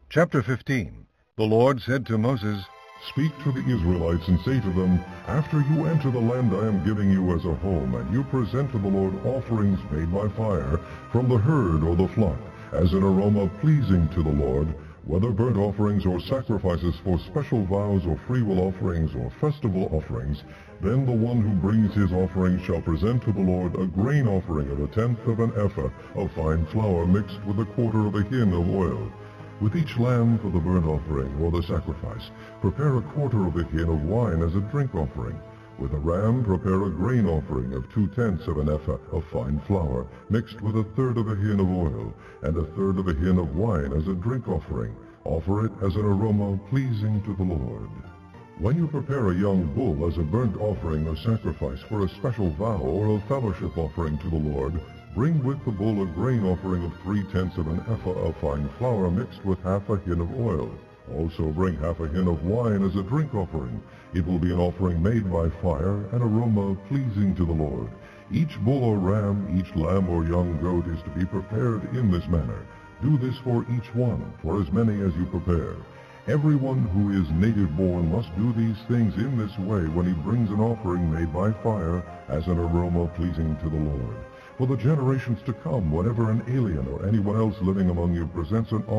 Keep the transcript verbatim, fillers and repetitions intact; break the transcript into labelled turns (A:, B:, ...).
A: Chapter fifteen. The Lord said to Moses,
B: Speak to the Israelites and say to them, After you enter the land I am giving you as a home, and you present to the Lord offerings made by fire from the herd or the flock, as an aroma pleasing to the Lord, whether burnt offerings or sacrifices for special vows or freewill offerings or festival offerings, then the one who brings his offering shall present to the Lord a grain offering of a tenth of an ephah of fine flour mixed with a quarter of a hin of oil. With each lamb for the burnt offering or the sacrifice, prepare a quarter of a hin of wine as a drink offering. With a ram, prepare a grain offering of two-tenths of an ephah of fine flour, mixed with a third of a hin of oil, and a third of a hin of wine as a drink offering. Offer it as an aroma pleasing to the Lord. When you prepare a young bull as a burnt offering or sacrifice for a special vow or a fellowship offering to the Lord, bring with the bull a grain offering of three-tenths of an ephah of fine flour mixed with half a hin of oil. Also bring half a hin of wine as a drink offering. It will be an offering made by fire, an aroma pleasing to the Lord. Each bull or ram, each lamb or young goat is to be prepared in this manner. Do this for each one, for as many as you prepare. Everyone who is native-born must do these things in this way when he brings an offering made by fire as an aroma pleasing to the Lord. For the generations to come, whenever an alien or anyone else living among you presents an offering,